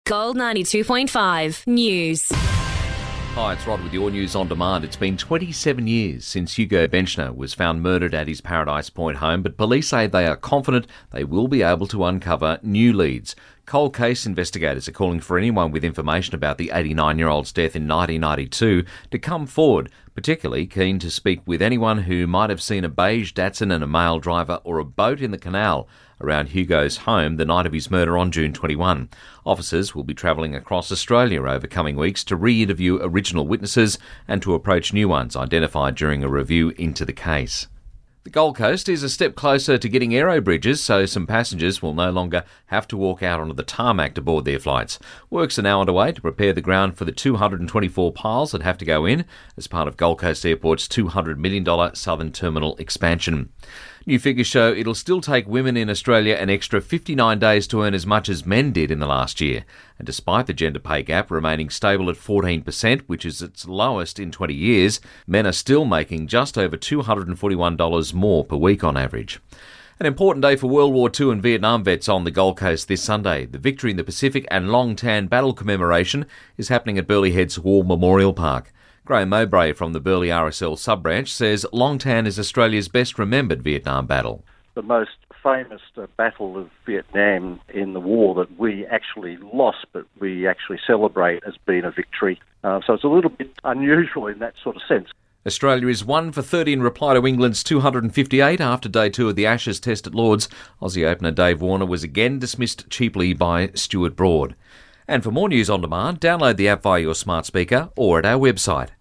Gold 92.5 News. Hi, it's Rod with your News on Demand. It's been 27 years since Hugo Benchner was found murdered at his Paradise Point home, but police say they are confident they will be able to uncover new leads. Cold case investigators are calling for anyone with information about the 89-year-old's death in 1992 to come forward, particularly keen to speak with anyone who might have seen a beige Datsun and a male driver or a boat in the canal around Hugo's home the night of his murder on June 21. Officers will be travelling across Australia over coming weeks to re-interview original witnesses and to approach new ones identified during a review into the case. The Gold Coast is a step closer to getting aero bridges, so some passengers will no longer have to walk out onto the tarmac to board their flights. Works are now underway to prepare the ground for the 224 piles that have to go in as part of Gold Coast Airport's $200 million Southern Terminal expansion. New figures show it'll still take women in Australia an extra 59 days to earn as much as men did in the last year. And despite the gender pay gap remaining stable at 14%, which is its lowest in 20 years, men are still making just over $241 more per week on average. An important day for World War II and Vietnam vets on the Gold Coast this Sunday. The Victory in the Pacific and Long Tan Battle commemoration is happening at Burleigh Head's War Memorial Park. Graham Mowbray from the Burleigh RSL sub-branch says Long Tan is Australia's best remembered Vietnam battle. The most famous battle of Vietnam in the war that we actually lost, but we actually celebrate as being a victory. So it's a little bit unusual in that sort of sense. Australia is 1 for 30 in reply to England's 258 after day 2 of the Ashes test at Lords. Aussie opener Dave Warner was again dismissed cheaply by Stuart Broad. And for more news on demand, download the app via your smart speaker or at our website.